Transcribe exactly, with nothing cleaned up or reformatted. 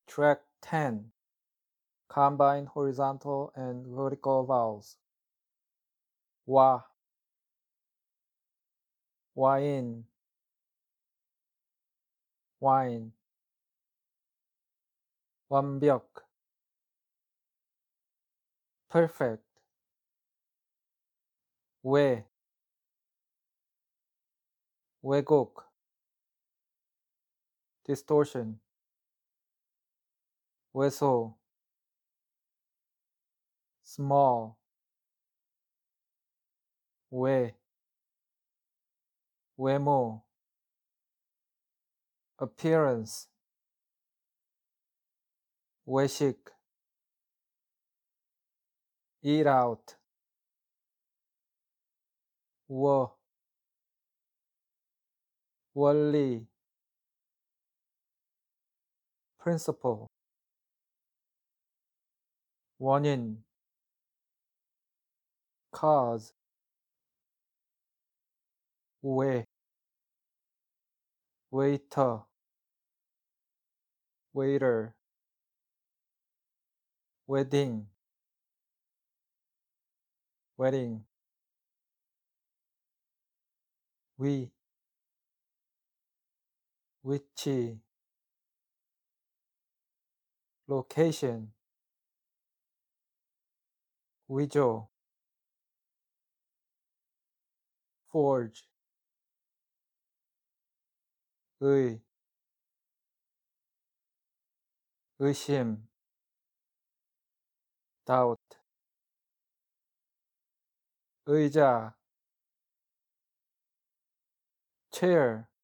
Track ten. Combine horizontal and vertical vowels. 와, 와인, wine. 완벽, perfect. 왜, 왜곡, distortion. 왜소, small. 왜, 외모, appearance. 외식, eat out. 워, 원리, principle. 원인, cause. 왜, waiter, waiter. wedding, wedding. 위, 위치, location. 위조, forge. 의, 의심, doubt. 의자, chair.